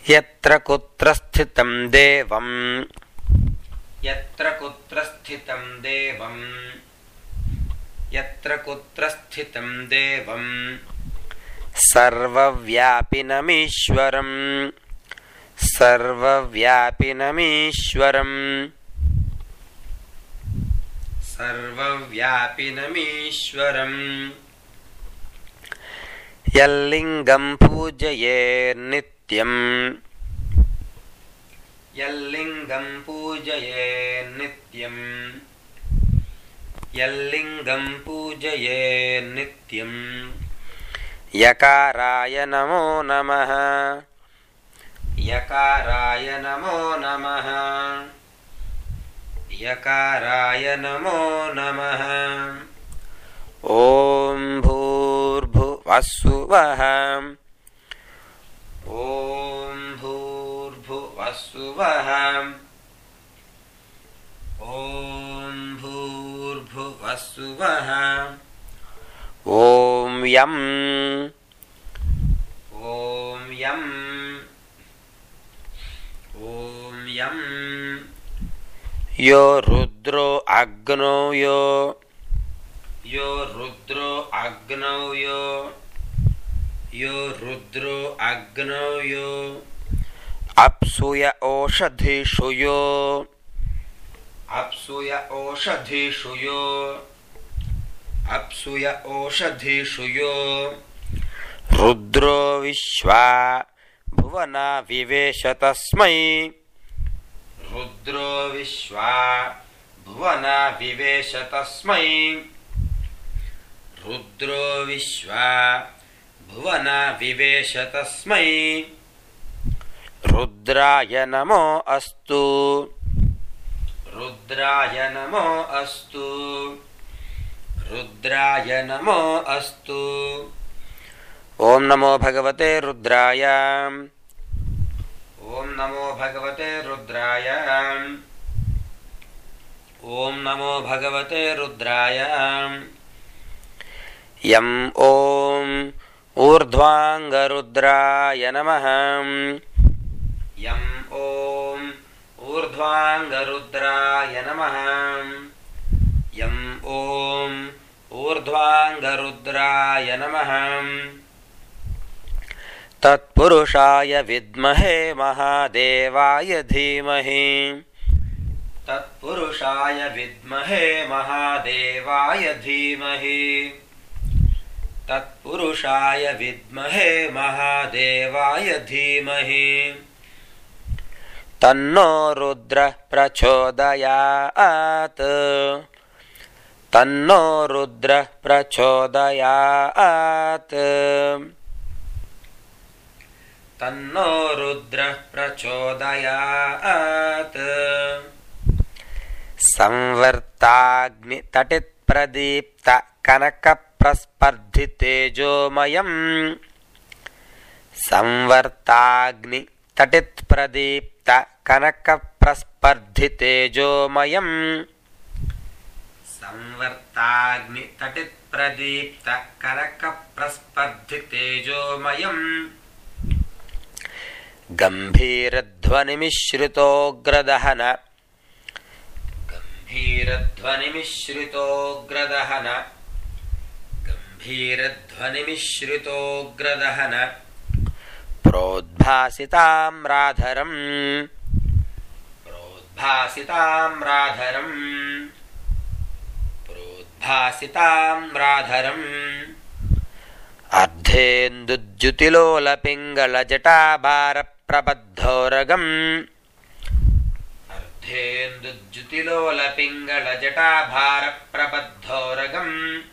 यत्र कुत्र स्थितं देवं यत्र कुत्र स्थितं देवं यत्र कुत्र स्थितं देवं सर्वव्यापिनमीश्वरं सर्वव्यापिनमीश्वरं सर्वव्यापिनमीश्वरं यल्लिङ्गं पूजयेन्नित्यं यल्लिङ्गं पूजयेन्नित्यं यल्लिङ्गं पूजयेन्नित्यं यकाराय नमो नमः यकाराय नमो नमः यकाराय नमो नमः। ॐ भूर्भुवस्सुवः ॐ भूर्भुवस्सुवः ॐ भूर्भुवस्सुवः ॐ यं यो रुद्रो अग्नौ यो रुद्रो अग्नौ अप्सूय ओषधीषु यो रुद्रो विश्वा भुवना विवेश तस्मै रुद्रो विश्वा भुवना विवेश तस्मै रुद्रो विश्वा भुवना विवेश तस्मै रुद्राय नमो अस्तु रुद्राय नमो अस्तु रुद्राय नमो अस्तु। ओम नमो भगवते रुद्राय ओम नमो भगवते रुद्राय ओम नमो भगवते रुद्राय। यम ओम ऊर्ध्वांगरुद्राय नमः यम ओम ऊर्ध्वांगरुद्राय नमः यम ओम ऊर्ध्वांगरुद्राय नमः। तत्पुरुषाय विद्महे महादेवाय धीमहि तत्पुरुषाय विद्महे महादेवाय धीमहि तत्पुरुषाय विद्महे महादेवाय धीमहि। तन्नो रुद्रः प्रचोदयात् तन्नो रुद्रः प्रचोदयात् तन्नो रुद्रः प्रचोदयात्। संवर्ताग्नितटित्प्रदीप्त कनकप्रस्पर्धितेजोमयं संवर्ताग्नितटित्प्रदीप्त कनकप्रस्पर्धितेजोमयं संवर्ताग्नितटित्प्रदीप्त कनकप्रस्पर्धितेजोमयं गम्भीरध्वनिमिश्रितोग्रदहन गम्भीरध्वनिमिश्रितोग्रदहन गम्भीरध्वनिमिश्रितोग्रदहन प्रोद्भासिताम्राधरं प्रोद्भासिताम्राधरं प्रोद्भासिताम्राधरम् अर्धेन्दुज्युतिलोलपिङ्गलजटाभारप्रबद्धोरगम् अर्धेन्दुज्युतिलोलपिङ्गलजटाभारप्रबद्धोरगम्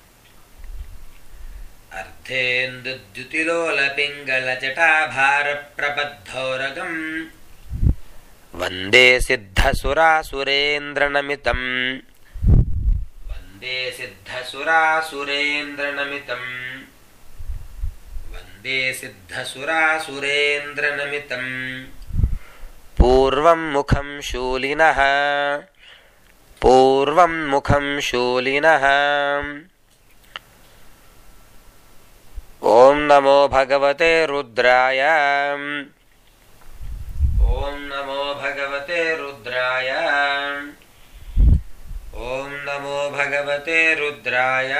अर्धेन्दुज्युतिलोलपिङ्गलजटाभारप्रबद्धोरगम् वन्दे सिद्धसुरासुरेन्द्रनमितं वन्दे सिद्धसुरासुरेन्द्रनमितं वन्दे सिद्धसुरासुरेन्द्रनमितं। पूर्वं मुखं शूलिनः पूर्वं मुखं शूलिनः। ॐ नमो भगवते रुद्राय भगवते रुद्राय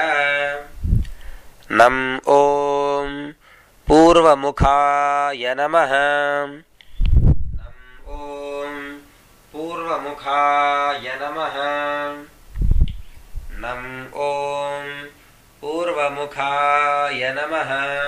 नम ॐ पूर्वमुखाय नमः नम ॐ पूर्वमुखाय नमः नम ॐ पूर्वमुखाय नमः